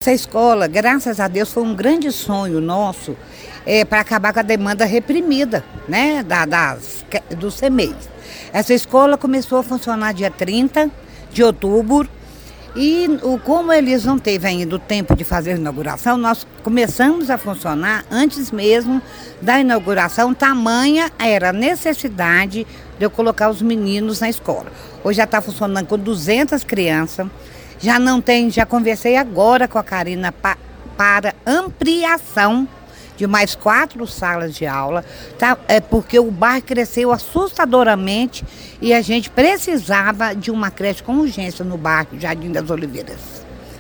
Essa escola, graças a Deus, foi um grande sonho nosso para acabar com a demanda reprimida, né, do CEMEI. Essa escola começou a funcionar dia 30 de outubro e como eles não teve ainda o tempo de fazer a inauguração, nós começamos a funcionar antes mesmo da inauguração, tamanha era a necessidade de eu colocar os meninos na escola. Hoje já está funcionando com 200 crianças. Já conversei agora com a Karina para ampliação de mais 4 salas de aula, tá? Porque o bairro cresceu assustadoramente e a gente precisava de uma creche com urgência no bairro Jardim das Oliveiras.